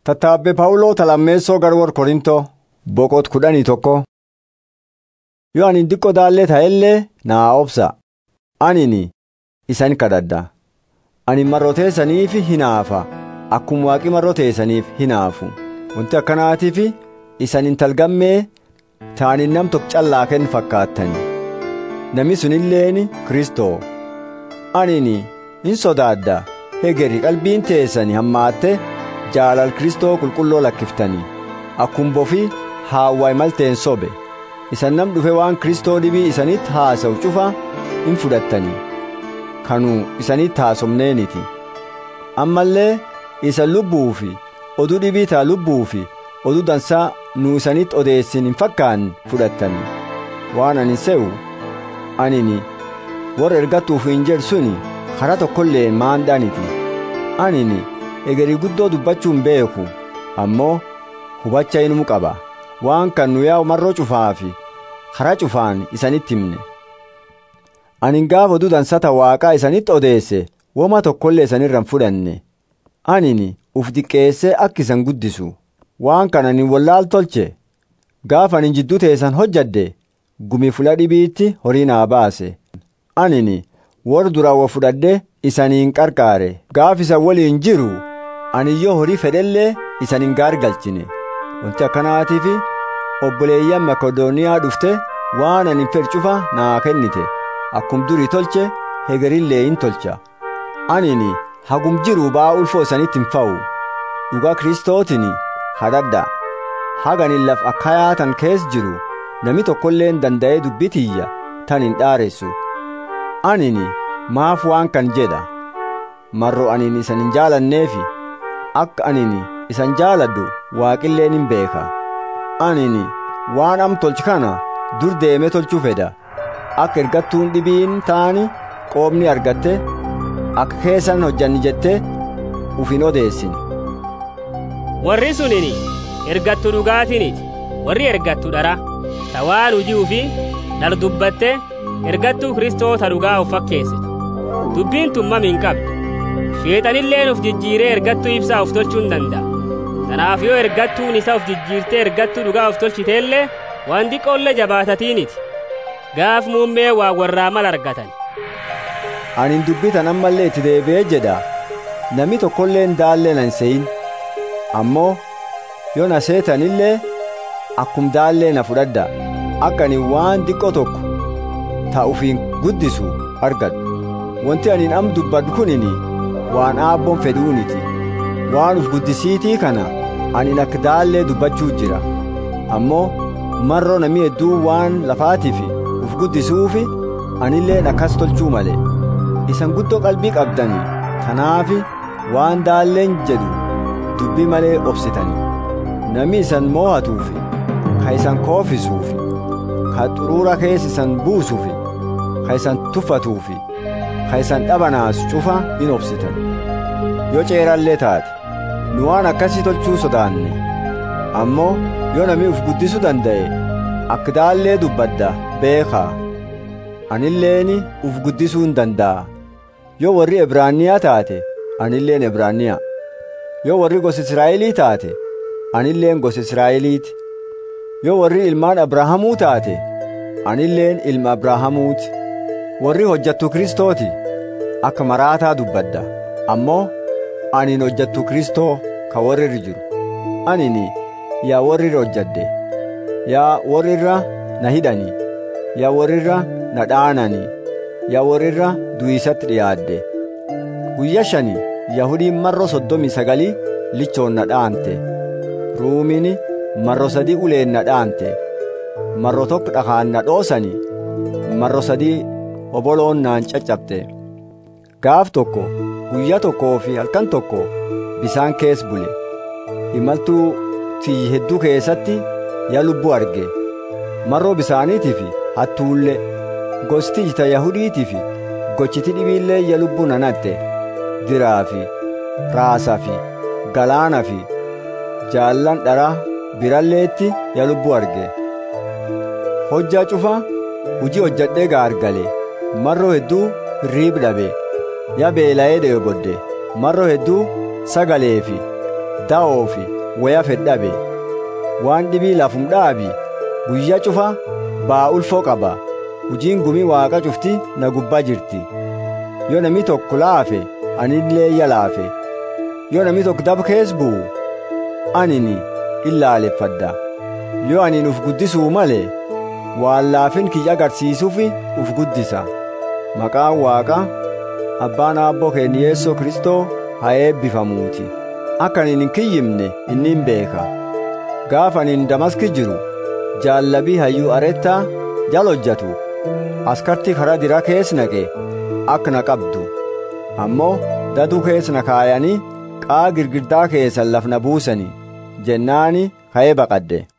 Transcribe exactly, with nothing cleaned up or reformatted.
Tattaabbe Pawuloo talammeessoo garwor Korintoo boqot kudhanii tokko. Yoo ani diqqoo daallee ta'ellee naa obsa. Anini isan kadhadha. Ani marroteessaniif hinaafa akkuma waaqi marroteessaniif hinaafu. Wanti akkanaatiif isan intalgammee taani nam tokko callaa kennu fakkaattani. Namni sunilleeni Kristoo. Anini hin sodaadha. Hegeri qalbiin teessani hammaatte jaalal Kristoo qulqulloo lakkiftanii akkuma bofi haawwaay malteen sobe isan nam dhufe waan Kristoo dhibii isanitti haasa'u cufa hin fudhattanii kanuu isanitti haasomneeniti ammallee isa lubbuu fi oduu dhibii taa lubbuu fi oduu dansaa nu isanitti odeessin hin fakkaan fudhattanii waan ani se'u anini warra ergattuuf hin jedhsuni karaa tokkollee maandhaaniti anini egerii guddoo dubbachuun beeku ammoo hubacha inumu qaba waan kan nu yaa'u marroo cufaa fi karaa cufaan isanitti himne anin gaafa oduu dansata waaqaa isanitti odeesse woma tokkollee isanirran fudhanne anini uf diqqeessee akka isan guddisu waan kan anin wallaal tolche gaafa anin jidduu teessan hojjadde gumi fula dhibiitti horii naa baase anini warra duraan wa fudhadhe isaniin qarqaare gaaf isan waliin jiru ani yoo horii fedhellee isan hin gaargalchine wanti akkanaatiif obboleeyyan Makedooniyaa dhufte waan ani fedhu cufa naa kennite akkum durii tolche hegerillee hin tolcha anini hagum jiru baa ulfoo isanitti hin fa'u dhugaa Kristootini kadhadha haganin laf Akaayaa tan kees jiru nami tokkolleen danda'ee dubbitiyya tan hin dhaaressu anini maaf waan kan jedha marro anin isan hin jaalanneefi akka anini isan jaaladhu waaqilleen hin beeka anini waan am tolchi kana dur deemee tolchuu fedha akka ergattuun dhibiin taani qoomni argatte akka keessan hojjanni jette ufin odeessin warri sunini ergattu dhugaatiniti warri ergattu dhara tawaan hujii ufi dhar dubbatte ergattuu Kristoota dhugaa of fakkeessite dubbiin tummam hin qabdu sheexanilleen of jijjiiree ergattuu ibsaa of tolchuun danda'a kanaaf yoo ergattuun isa of jijjiirtee ergattuu dhugaa of tolchiteellee waan diqqoolle jabaatatiiniti gaaf muummee waa warraa mal argatan anin dubbitan ammallee itti deebi'ee jedha namni tokkolleen daallee nan se'in ammoo yoo na seetanillee akkum daallee na fudhadha akka ani waan diqqoo tokko ta'uufiin guddisu argadhu wanti anin am dubbadhu kunini waan aabboon fedhuuniti waan uf guddisiitii kana anin akka daallee dubbachuu jira ammoo marroo namni hedduu waan lafaatiifi uf guddisuufi anilleen akkas tolchuu malee isan guddoo qalbii qabdanii kanaafi waan daalleen jedhu dubbii malee obsitanii namni isan moo'atuufi ka isan koofisuufi ka xuruura keessa isan buusuufi ka isan tuffatuufi ka isan dhabanaas cufa hin obsitan yoo ceerallee taate nu waan akkasii tolchuu sodaanne ammoo yoo namni uf guddisuu danda'e akka daallee dubbadda beekaa anilleeni uf guddisuu hin danda'a yoo warri Ibraaniyaa taate anilleen Ibraaniyaa yoo warri gosa Israa'elii taate anilleen gosa Israa'eliiti yoo warri ilmaan Abrahaamuu taate anilleen ilma Abrahaamuuti warri hojjattu Kristooti akka maraataa dubbadda ammoo anin hojjattu Kristoo ka warri jiru anini yaa warri hojjadde yaa warrirra na hidhani yaa warrirra na dhaanani yaa warrirra du'isatti dhiyaadde guyya shani yahudiin marro soddomii sagalii lichoon na dhaante ruumini marro sadii uleen na dhaante marro tokko dhakaan na dhoosani marro sadii oboloon naan caccabte gaaf tokko guyyaa tokkoo fi halkan tokko bisaan kees bule imaltuu tiyyi hedduu keessatti yaa lubbuu arge marroo bisaaniitiif hattuulle gosti ita yahudiitiif gochiti dhibiillee yaa lubbuu nanatte diraa fi raasaa fi galaana fi jaallan dharaa biralleetti yaa lubbuu arge hojjaa cufa hujii hojjadhee gaargale marroo hedduu hirriib dhabe yaa beela'ee dheebodde marroo hedduu sagalee fi daa'oofi waya fedhabe waan dhibii lafum dhaabi guyyaa cufa baa ulfoo qaba hujiin gumii waaqa cufti na gubbaa jirti yoo namni tokko laafe anillee iyya laafe yoo namni tokko daba kees bu'u anini illaaleffadha yoo anin uf guddisuu malee waan laafin kiyya agarsiisuufi uf guddisa maqaan waaqa abbaan aabboo keenya Yeesoo Kristoo haa eebbifamuuti akka anin hin kiyyimne inni hin beeka gaafa anin Damaski jiru jaallabii hayyuu arettaa jal hojjatu askartii karaa diraa kees naqe akka na qabdu ammoo daduu kees na kaayanii qaa girgirdaa keessan lafna buusani jennaani ka'ee baqadde.